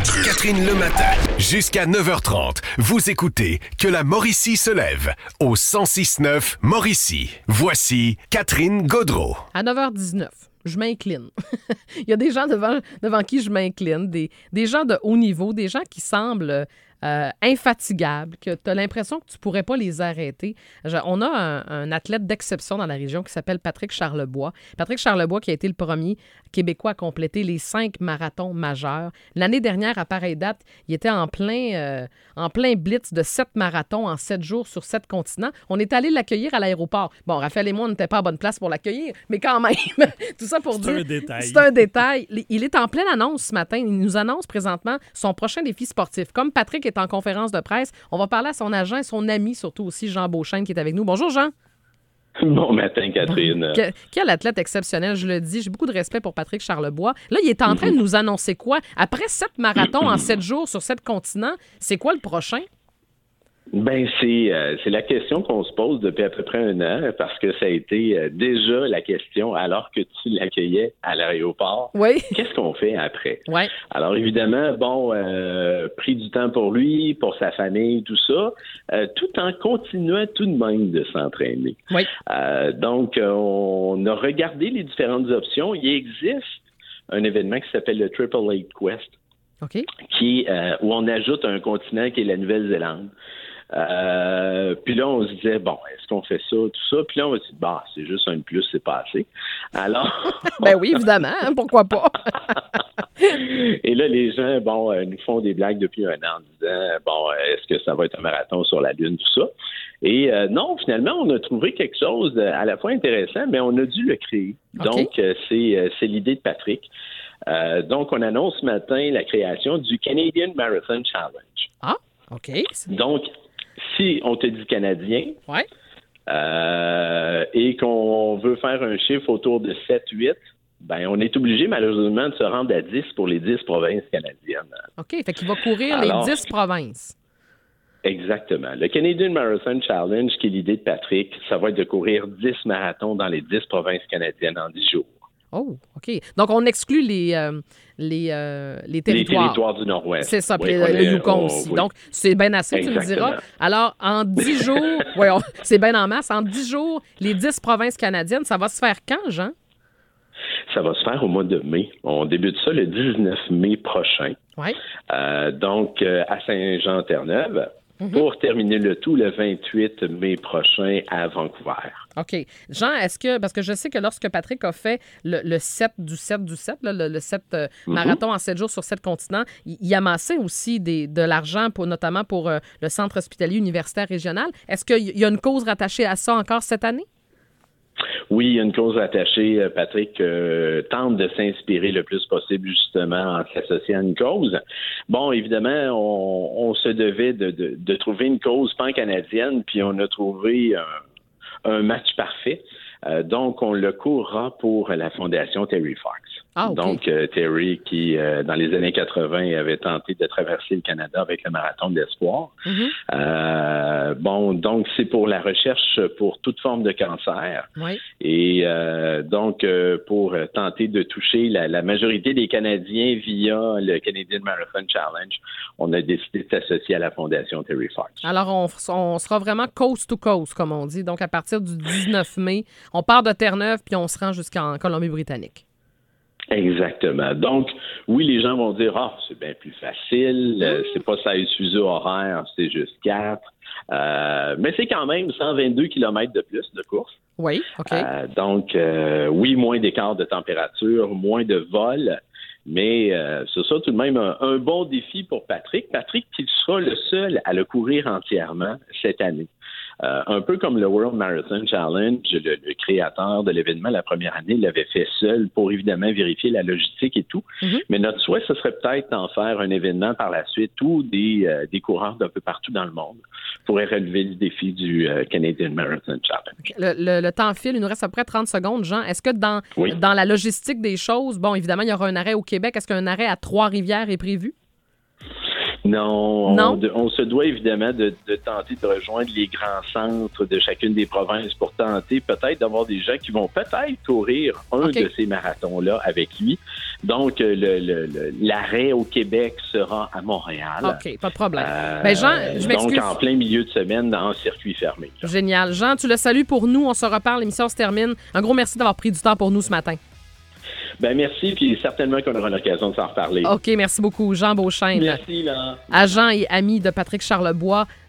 Catherine le matin, jusqu'à 9h30. Vous écoutez Que la Mauricie se lève au 106.9 Mauricie. Voici Catherine Gaudreau. À 9h19, je m'incline. Il y a des gens devant qui je m'incline, des gens de haut niveau, des gens qui semblent infatigables, que tu as l'impression que tu pourrais pas les arrêter. On a un athlète d'exception dans la région qui s'appelle Patrick Charlebois. Patrick Charlebois qui a été le premier Québécois à compléter les 5 marathons majeurs. L'année dernière, à pareille date, il était en plein blitz de 7 marathons en 7 jours sur 7 continents. On est allé l'accueillir à l'aéroport. Bon, Raphaël et moi, on n'était pas à bonne place pour l'accueillir, mais quand même, tout ça pour dire... C'est un détail. Il est en pleine annonce ce matin. Il nous annonce présentement son prochain défi sportif. Comme Patrick est en conférence de presse, on va parler à son agent et son ami, surtout aussi Jean Beauchesne, qui est avec nous. Bonjour, Jean. Bon matin, Catherine. Quel athlète exceptionnel, je le dis. J'ai beaucoup de respect pour Patrick Charlebois. Là, il est en train de nous annoncer quoi? Après 7 marathons en 7 jours sur 7 continents, c'est quoi le prochain? Ben c'est la question qu'on se pose depuis à peu près un an, parce que ça a été déjà la question alors que tu l'accueillais à l'aéroport. Oui. Qu'est-ce qu'on fait après? Oui. Alors évidemment, pris du temps pour lui, pour sa famille, tout ça, tout en continuant tout de même de s'entraîner. Oui. Donc, on a regardé les différentes options. Il existe un événement qui s'appelle le Triple Eight Quest. OK. Où on ajoute un continent qui est la Nouvelle-Zélande. Puis là, on se disait, est-ce qu'on fait ça, tout ça? Puis là, on se dit, c'est juste un de plus, c'est pas assez. Alors... Ben oui, évidemment, pourquoi pas? Et là, les gens, nous font des blagues depuis un an en disant, est-ce que ça va être un marathon sur la Lune, tout ça? Et non, finalement, on a trouvé quelque chose à la fois intéressant, mais on a dû le créer. Okay. Donc, c'est l'idée de Patrick. Donc, on annonce ce matin la création du Canadian Marathon Challenge. Ah, OK. Donc, si on te dit Canadien, ouais. Et qu'on veut faire un chiffre autour de 7-8, on est obligé malheureusement de se rendre à 10 pour les 10 provinces canadiennes. OK, fait qu'il va courir les 10 provinces. Exactement. Le Canadian Marathon Challenge, qui est l'idée de Patrick, ça va être de courir 10 marathons dans les 10 provinces canadiennes en 10 jours. Oh, OK. Donc, on exclut les territoires. Les territoires du Nord-Ouest. C'est ça, puis le Yukon aussi. Oui. Donc, c'est bien assez, exactement. Tu me diras. Alors, en 10 jours, c'est bien en masse, en 10 jours, les 10 provinces canadiennes, ça va se faire quand, Jean? Ça va se faire au mois de mai. On débute ça le 19 mai prochain. Oui. Donc, à Saint-Jean-Terre-Neuve. Pour terminer le tout le 28 mai prochain à Vancouver. OK. Jean, parce que je sais que lorsque Patrick a fait le 7 du 7 du 7, le 7 marathon en 7 jours sur 7 continents, il amassait aussi de l'argent, notamment pour le Centre hospitalier universitaire régional. Est-ce qu'il y a une cause rattachée à ça encore cette année? Oui, il y a une cause attachée. Patrick tente de s'inspirer le plus possible, justement, en s'associant à une cause. Bon, évidemment, on se devait de trouver une cause pan-canadienne, puis on a trouvé un match parfait. Donc, on le courra pour la Fondation Terry Fox. Ah, okay. Donc, Terry, qui, dans les années 80, avait tenté de traverser le Canada avec le Marathon de l'Espoir. Donc, c'est pour la recherche pour toute forme de cancer. Oui. Et donc, pour tenter de toucher la majorité des Canadiens via le Canadian Marathon Challenge, on a décidé de s'associer à la Fondation Terry Fox. Alors, on sera vraiment coast to coast, comme on dit. Donc, à partir du 19 mai, on part de Terre-Neuve puis on se rend jusqu'en Colombie-Britannique. Exactement. Donc, oui, les gens vont dire, c'est bien plus facile, c'est pas 16 fuseaux horaires, c'est juste 4. Mais c'est quand même 122 km de plus de course. Oui, OK. Donc, oui, moins d'écart de température, moins de vol, mais c'est ça tout de même un bon défi pour Patrick. Patrick qui sera le seul à le courir entièrement cette année. Un peu comme le World Marathon Challenge, le créateur de l'événement la première année l'avait fait seul pour évidemment vérifier la logistique et tout. Mais notre souhait, ce serait peut-être d'en faire un événement par la suite où des coureurs d'un peu partout dans le monde pourraient relever le défi du Canadian Marathon Challenge. Le temps file, il nous reste à peu près 30 secondes, Jean. Est-ce que dans la logistique des choses, bon, évidemment, il y aura un arrêt au Québec. Est-ce qu'un arrêt à Trois-Rivières est prévu? Non, Non? on se doit évidemment de tenter de rejoindre les grands centres de chacune des provinces pour tenter peut-être d'avoir des gens qui vont peut-être courir un OK. de ces marathons-là avec lui. Donc, l'arrêt au Québec sera à Montréal. OK, pas de problème. Ben Jean, je m'excuse. Donc, en plein milieu de semaine, en circuit fermé. Là. Génial. Jean, tu le salues pour nous. On se reparle. L'émission se termine. Un gros merci d'avoir pris du temps pour nous ce matin. Ben merci, puis certainement qu'on aura l'occasion de s'en reparler. OK, merci beaucoup. Jean Beauchesne. Merci, là. Agent et ami de Patrick Charlebois.